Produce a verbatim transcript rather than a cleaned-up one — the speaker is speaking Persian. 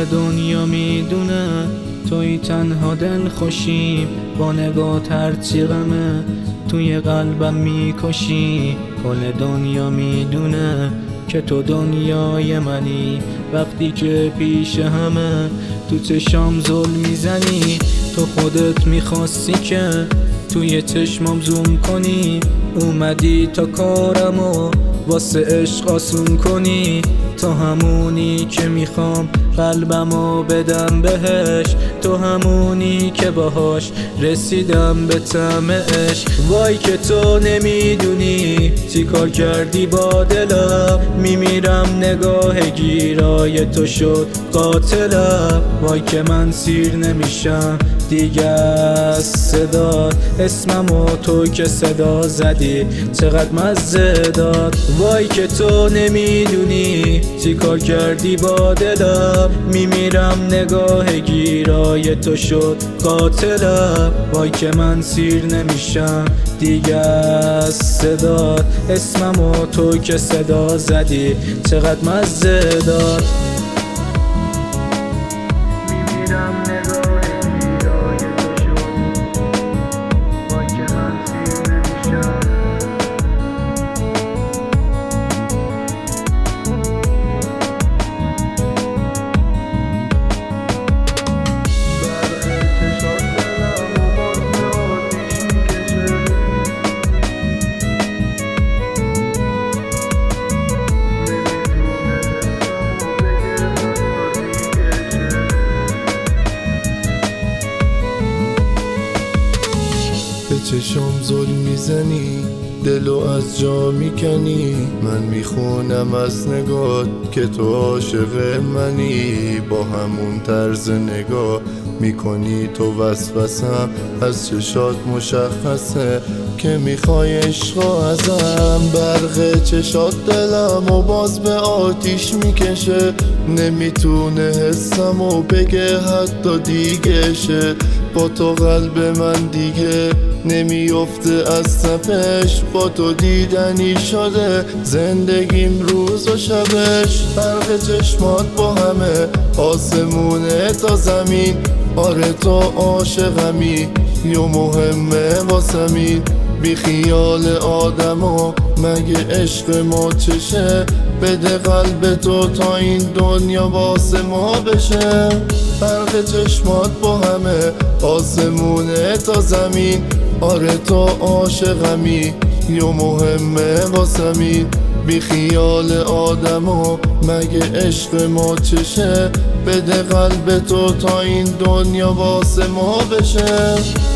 دنیا میدونه توی تنها دل خوشیم، با نگات هرچی غمه توی قلبم میکشی. کل دنیا میدونه که تو دنیای منی، وقتی که پیش همه تو چشام ظلم میزنی. تو خودت میخواستی که توی چشمام زوم کنی، اومدی تا کارمو واسه عشق آسون کنی. تو همونی که میخوام قلبمو بدم بهش، تو همونی که باهاش رسیدم به طعم عشق. وای که تو نمیدونی چی کار کردی با دلم، میمیرم نگاه گیرای تو شد قاتلم. وای که من سیر نمیشم دیگه از صدا، اسممو تو که صدا زدی چقدر مزه داد. وای که تو نمیدونی چی کار کردی با دلم، میمیرم نگاه گیرای تو شد قاتلم. وای که من سیر نمیشم دیگه از صدا، اسممو تو که صدا زدی چقدر مزه داد. به چشم ظلم میزنی، دلو از جا میکنی. من میخونم از نگات که تو عاشق منی، با همون طرز نگاه میکنی تو وسوسم. از چشات مشخصه که میخوای عشقا ازم، برق چشات دلم و باز به آتیش میکشه. نمیتونه حسم و بگه حتی دیگه شه، با تو قلب من دیگه نمیفته از تپش. با تو دیدنی شده زندگیم روز و شبش، فرق چشمات با همه آسمونه تا زمین. آره تو عاشقمی یا مهمه واسمین، بی خیال آدمو مگه عشق ما چشه. بده قلب تو تا این دنیا واسه ما بشه، فرق چشمات با همه آسمونه تا زمین. آره تو عاشقمی یا مهمه واسمین، بی خیال آدمو مگه عشق ما چشه. بده قلب تو تا این دنیا واسه ما بشه.